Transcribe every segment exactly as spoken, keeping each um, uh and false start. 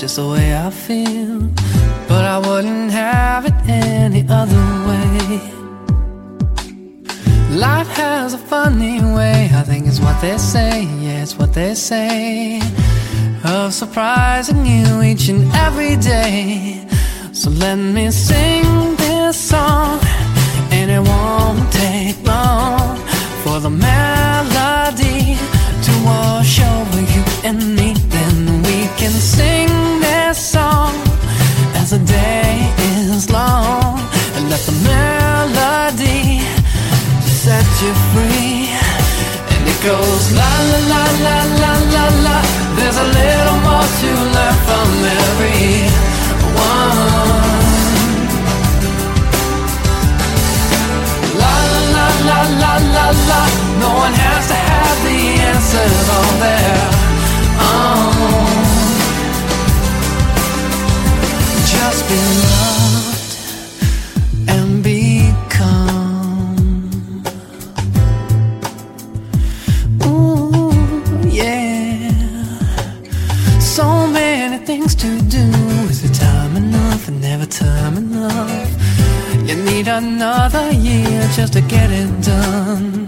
just the way I feel, but I wouldn't have it any other way. Life has a funny way, I think it's what they say, yeah, it's what they say, of surprising you each and every day. So let me sing this song, and it won't take long for the melody to wash over you and me. Then we can sing this song as the day is long, and let the melody set you free. And it goes la la la la la la la. There's a little more to learn from everyone. La la la la la la la. No one has to have the answers on their own. Just be loved and become. Ooh, yeah. So many things to do. Is it time enough? And never time enough. You need another year just to get it done.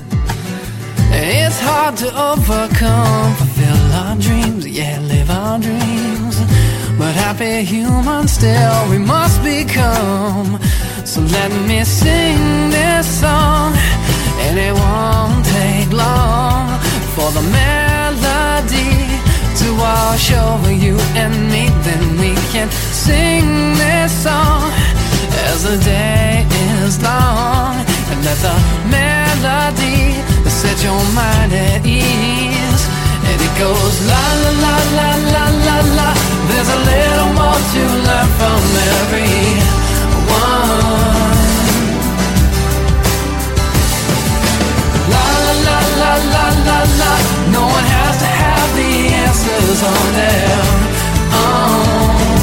It's hard to overcome, fulfill our dreams, yeah, live our dreams. But happy humans still we must become. So let me sing this song, and it won't take long for the melody to wash over you and me. Then we can sing this song as the day is long, and let the melody set your mind at ease. And it goes la la la la la la la. There's a little more to learn from everyone. La la la la la la la. No one has to have the answers on their own.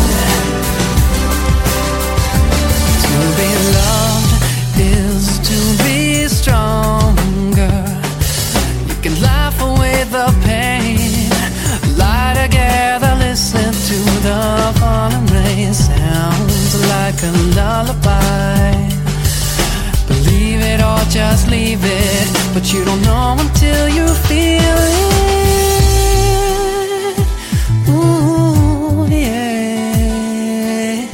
To be loved is to be stronger. You can laugh away the pain, lie together, listen to the falling rain. Sounds like a lullaby. Believe it or just leave it, but you don't know until you feel it. Ooh, yeah.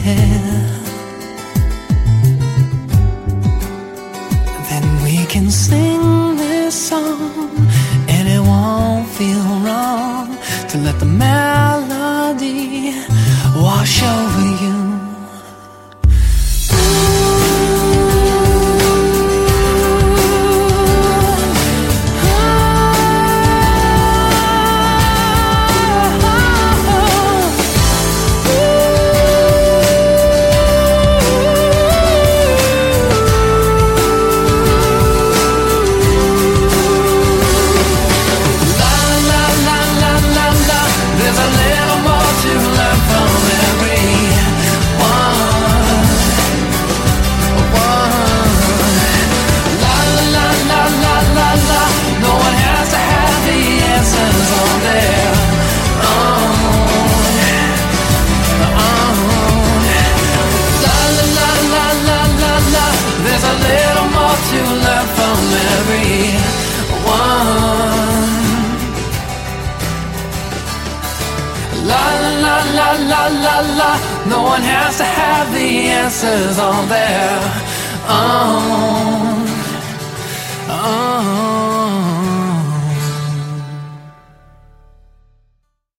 Then we can sing this song, and it won't feel wrong to let the melody wash over you. No one has to have the answers on their own.